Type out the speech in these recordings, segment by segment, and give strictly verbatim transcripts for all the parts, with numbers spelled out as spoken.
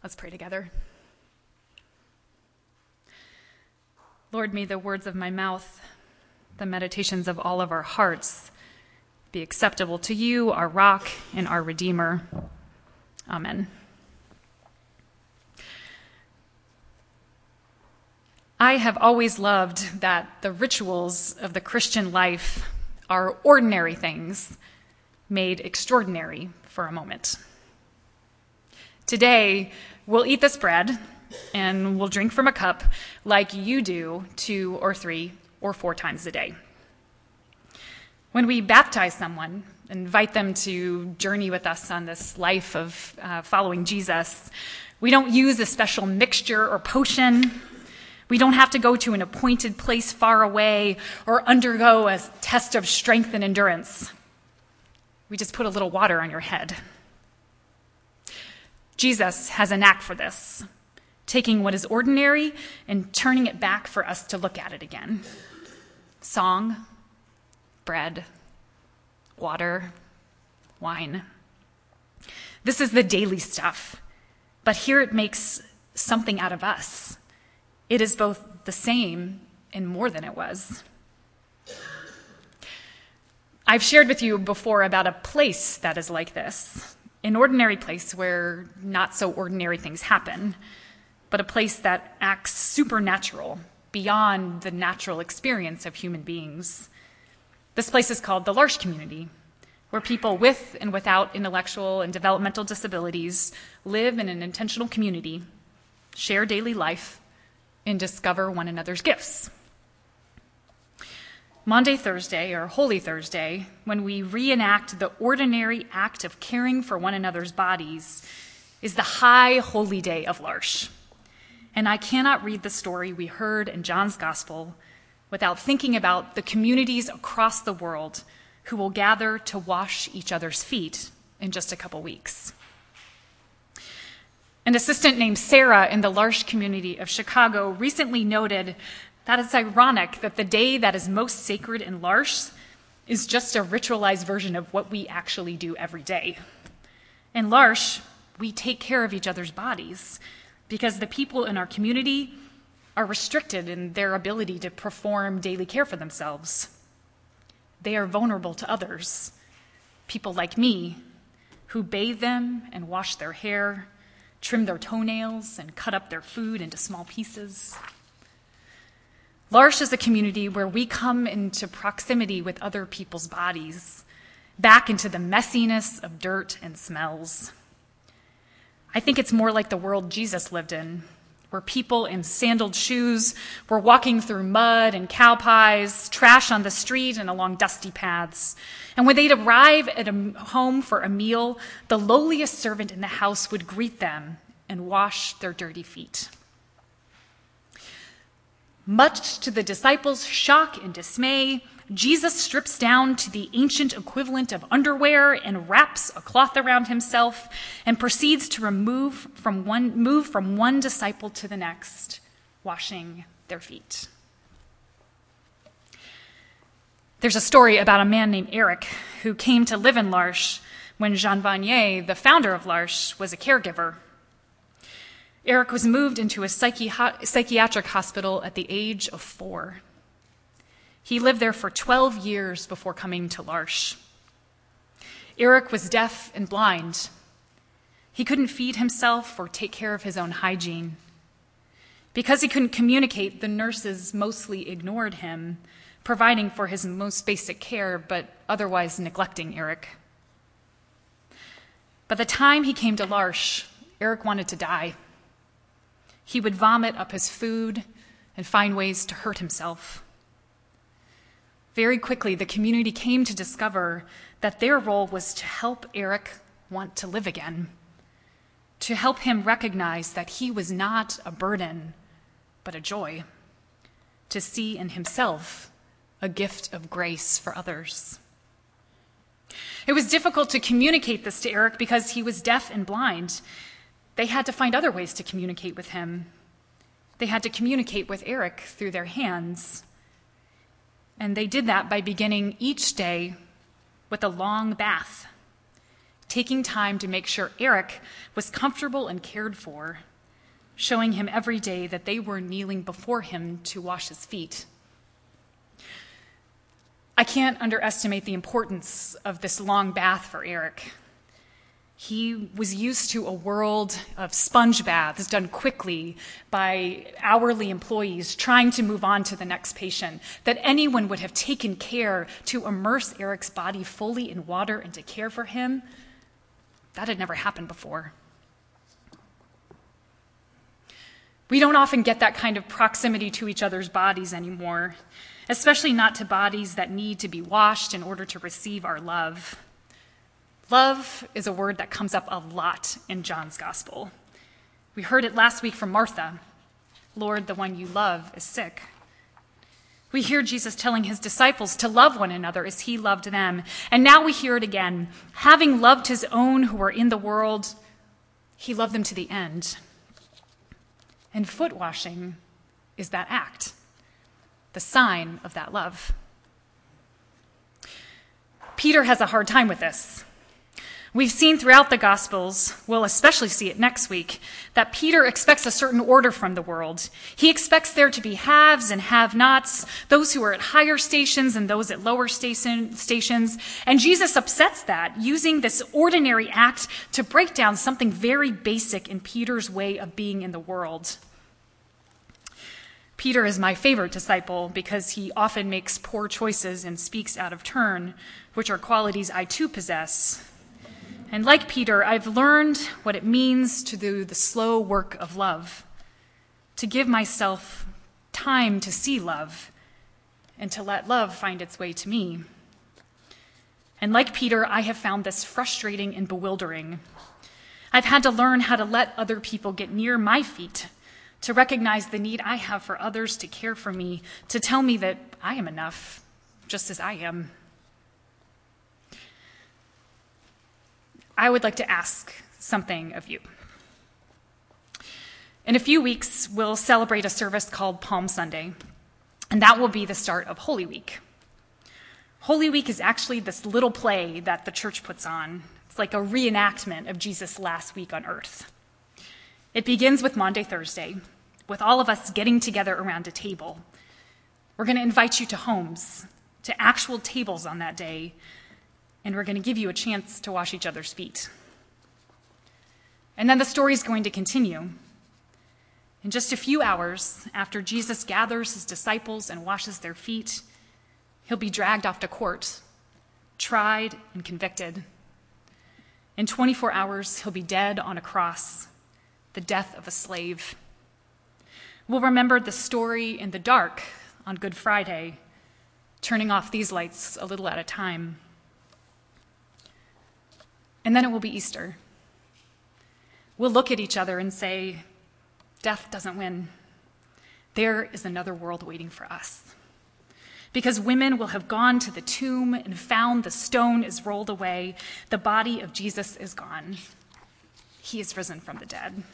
Let's pray together. Lord, may the words of my mouth, the meditations of all of our hearts, be acceptable to you, our rock and our Redeemer. Amen. I have always loved that the rituals of the Christian life are ordinary things made extraordinary for a moment. Today, we'll eat this bread and we'll drink from a cup like you do two or three or four times a day. When we baptize someone, invite them to journey with us on this life of uh, following Jesus, we don't use a special mixture or potion. We don't have to go to an appointed place far away or undergo a test of strength and endurance. We just put a little water on your head. Jesus has a knack for this, taking what is ordinary and turning it back for us to look at it again. Song, bread, water, wine. This is the daily stuff, but here it makes something out of us. It is both the same and more than it was. I've shared with you before about a place that is like this, an ordinary place where not so ordinary things happen, but a place that acts supernatural, beyond the natural experience of human beings. This place is called the L'Arche community, where people with and without intellectual and developmental disabilities live in an intentional community, share daily life, and discover one another's gifts. Maundy Thursday, or Holy Thursday, when we reenact the ordinary act of caring for one another's bodies, is the high holy day of L'Arche. And I cannot read the story we heard in John's Gospel without thinking about the communities across the world who will gather to wash each other's feet in just a couple weeks. An assistant named Sarah in the L'Arche community of Chicago recently noted that it's ironic that the day that is most sacred in L'Arche is just a ritualized version of what we actually do every day. In L'Arche, we take care of each other's bodies because the people in our community are restricted in their ability to perform daily care for themselves. They are vulnerable to others, people like me, who bathe them and wash their hair, trim their toenails, and cut up their food into small pieces. L'Arche is a community where we come into proximity with other people's bodies, back into the messiness of dirt and smells. I think it's more like the world Jesus lived in, where people in sandaled shoes were walking through mud and cow pies, trash on the street and along dusty paths. And when they'd arrive at a home for a meal, the lowliest servant in the house would greet them and wash their dirty feet. Much to the disciples' shock and dismay, Jesus strips down to the ancient equivalent of underwear and wraps a cloth around himself and proceeds to remove from one, move from one disciple to the next, washing their feet. There's a story about a man named Eric who came to live in L'Arche when Jean Vanier, the founder of L'Arche, was a caregiver. Eric was moved into a psychi- psychiatric hospital at the age of four. He lived there for twelve years before coming to L'Arche. Eric was deaf and blind. He couldn't feed himself or take care of his own hygiene. Because he couldn't communicate, the nurses mostly ignored him, providing for his most basic care, but otherwise neglecting Eric. By the time he came to L'Arche, Eric wanted to die. He would vomit up his food and find ways to hurt himself. Very quickly, the community came to discover that their role was to help Eric want to live again, to help him recognize that he was not a burden, but a joy, to see in himself a gift of grace for others. It was difficult to communicate this to Eric because he was deaf and blind. They had to find other ways to communicate with him. They had to communicate with Eric through their hands. And they did that by beginning each day with a long bath, taking time to make sure Eric was comfortable and cared for, showing him every day that they were kneeling before him to wash his feet. I can't underestimate the importance of this long bath for Eric. He was used to a world of sponge baths done quickly by hourly employees trying to move on to the next patient, that anyone would have taken care to immerse Eric's body fully in water and to care for him. That had never happened before. We don't often get that kind of proximity to each other's bodies anymore, especially not to bodies that need to be washed in order to receive our love. Love is a word that comes up a lot in John's gospel. We heard it last week from Martha. Lord, the one you love is sick. We hear Jesus telling his disciples to love one another as he loved them. And now we hear it again. Having loved his own who were in the world, he loved them to the end. And foot washing is that act, the sign of that love. Peter has a hard time with this. We've seen throughout the Gospels, we'll especially see it next week, that Peter expects a certain order from the world. He expects there to be haves and have-nots, those who are at higher stations and those at lower station, stations. And Jesus upsets that, using this ordinary act to break down something very basic in Peter's way of being in the world. Peter is my favorite disciple because he often makes poor choices and speaks out of turn, which are qualities I too possess. And like Peter, I've learned what it means to do the slow work of love, to give myself time to see love, and to let love find its way to me. And like Peter, I have found this frustrating and bewildering. I've had to learn how to let other people get near my feet, to recognize the need I have for others to care for me, to tell me that I am enough, just as I am. I would like to ask something of you. In a few weeks, we'll celebrate a service called Palm Sunday, and that will be the start of Holy Week. Holy Week is actually this little play that the church puts on. It's like a reenactment of Jesus' last week on earth. It begins with Maundy Thursday, with all of us getting together around a table. We're going to invite you to homes, to actual tables on that day, and we're going to give you a chance to wash each other's feet. And then the story is going to continue. In just a few hours, after Jesus gathers his disciples and washes their feet, he'll be dragged off to court, tried and convicted. In twenty-four hours, he'll be dead on a cross, the death of a slave. We'll remember the story in the dark on Good Friday, turning off these lights a little at a time. And then it will be Easter. We'll look at each other and say, death doesn't win. There is another world waiting for us. Because women will have gone to the tomb and found the stone is rolled away. The body of Jesus is gone. He is risen from the dead.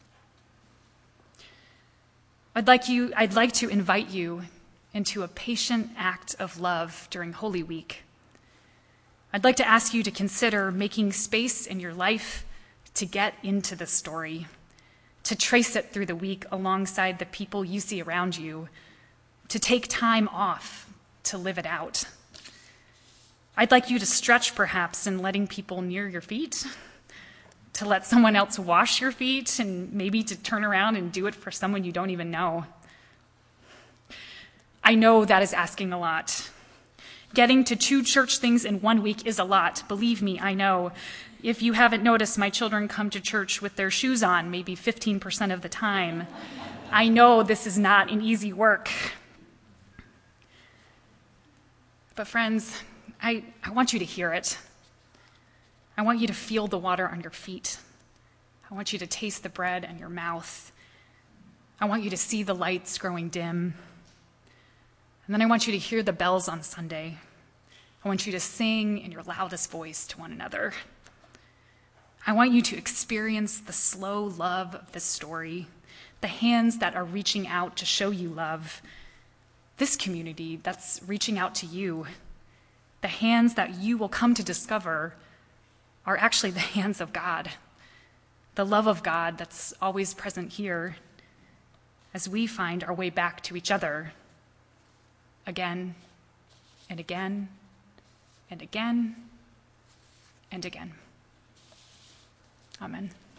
I'd like you, I'd like to invite you into a patient act of love during Holy Week. I'd like to ask you to consider making space in your life to get into the story, to trace it through the week alongside the people you see around you, to take time off to live it out. I'd like you to stretch perhaps in letting people near your feet, to let someone else wash your feet, and maybe to turn around and do it for someone you don't even know. I know that is asking a lot. Getting to two church things in one week is a lot. Believe me, I know. If you haven't noticed, my children come to church with their shoes on maybe fifteen percent of the time. I know this is not an easy work. But friends, I, I want you to hear it. I want you to feel the water on your feet. I want you to taste the bread in your mouth. I want you to see the lights growing dim. And then I want you to hear the bells on Sunday. I want you to sing in your loudest voice to one another. I want you to experience the slow love of this story, the hands that are reaching out to show you love, this community that's reaching out to you, the hands that you will come to discover are actually the hands of God, the love of God that's always present here as we find our way back to each other again and again and again and again. Amen.